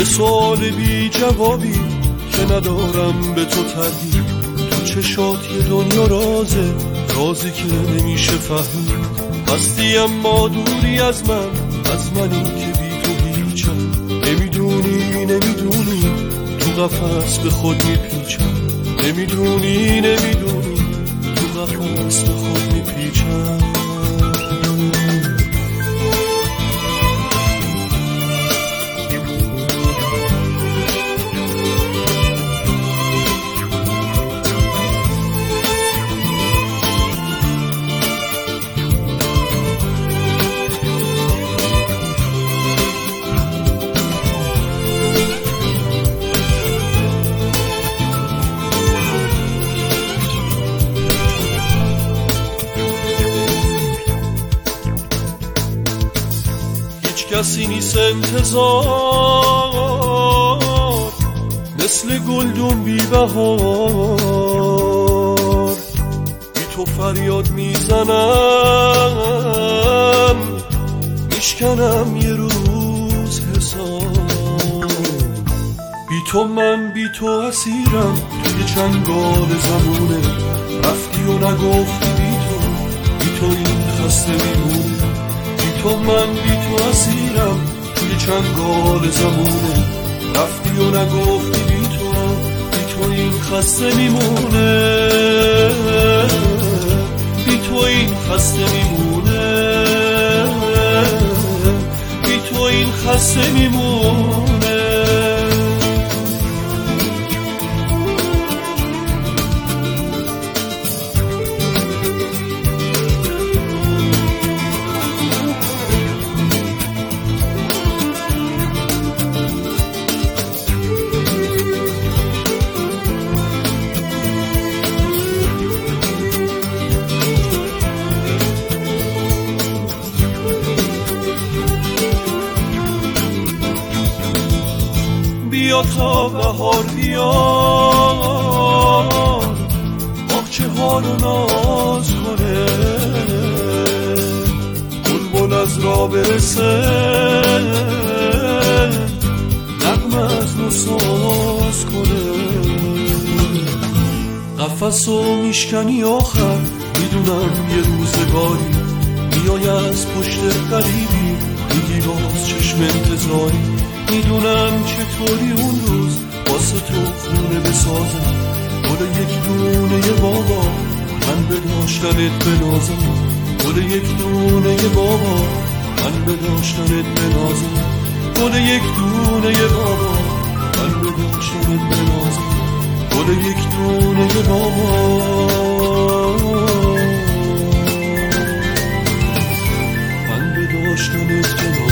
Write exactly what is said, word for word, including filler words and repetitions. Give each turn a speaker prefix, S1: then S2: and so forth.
S1: یه سوال بی جوابی که ندارم به تو تردید. تو چشات یه دنیا رازه، رازی که نمیشه فهمید. هستی اما دوری از من، از منی که بی تو هیچم. نمیدونی نمیدونی تو قفس به خود میپیچم. نمیدونی نمیدونی تو قفس به خود میپیچم. کسی نیست انتظار، مثل گلدون بی بهار. بی تو فریاد میزنم، میشکنم یه روز حساب. بی تو من بی تو اسیرم توی چنگال زمونه. رفتی و نگفتی بی تو، بی تو این خسته میمونه. تو من بی تو اسیرم توی چنگال زمونه. رفتی و نگفتی بی تو، بی تو این خسته میمونه. بی تو این خسته میمونه. بی تو این خسته میمونه. بیا تا بهار بیاد، باغچه ها رو ناز کنه. بلبل از راه برسه، نغمه از نو ساز کنه. قفسو میشکنی آخر، میدونم یه روزگاری میای از پشت غریبی، میگی باز چشم انتظاری. میدونم چطوری اون روز واسه تو خونه بسازم. گل یک دونه بابا من به داشتنت بنازم. گل یک دونه بابا من به داشتنت بنازم. گل یک دونه بابا من به داشتنت بنازم. گل یک دونه بابا من به داشتنت بنازم.